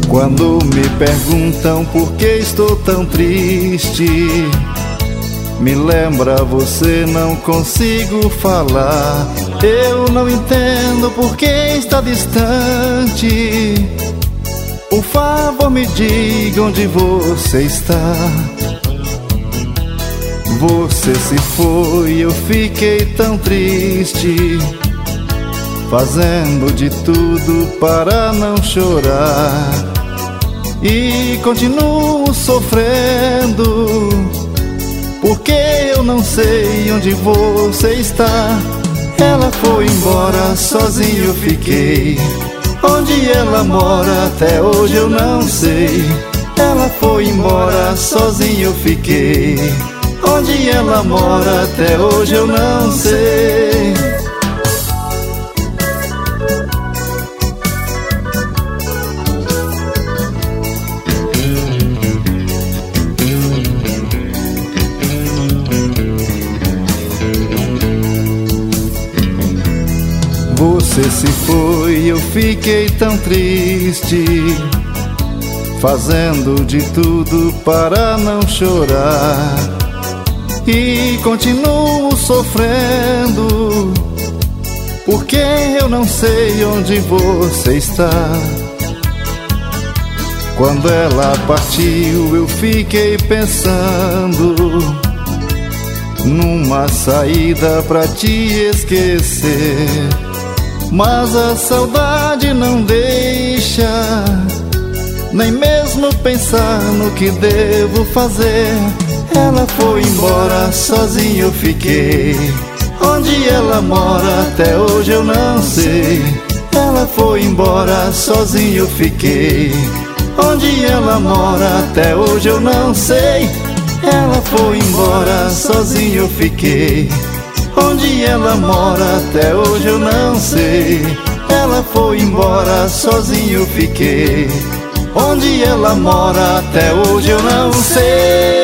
Quando me perguntam por que estou tão triste, me lembra você, não consigo falar. Eu não entendo por que está distante. Por favor, me diga onde você está. Você se foi, eu fiquei tão triste, fazendo de tudo para não chorar. E continuo sofrendo, porque eu não sei onde você está. Ela foi embora, sozinho eu fiquei. Onde ela mora até hoje eu não sei. Ela foi embora, sozinho eu fiquei. Onde ela mora até hoje eu não sei. Você se foi, eu fiquei tão triste, fazendo de tudo para não chorar. E continuo sofrendo, porque eu não sei onde você está. Quando ela partiu, eu fiquei pensando numa saída pra te esquecer. Mas a saudade não deixa nem mesmo pensar no que devo fazer. Ela foi embora, sozinho eu fiquei. Onde ela mora até hoje eu não sei. Ela foi embora, sozinho eu fiquei. Onde ela mora até hoje eu não sei. Ela foi embora, sozinho eu fiquei. Onde ela mora até hoje eu não sei. Ela foi embora, sozinho eu fiquei. Onde ela mora até hoje eu não sei.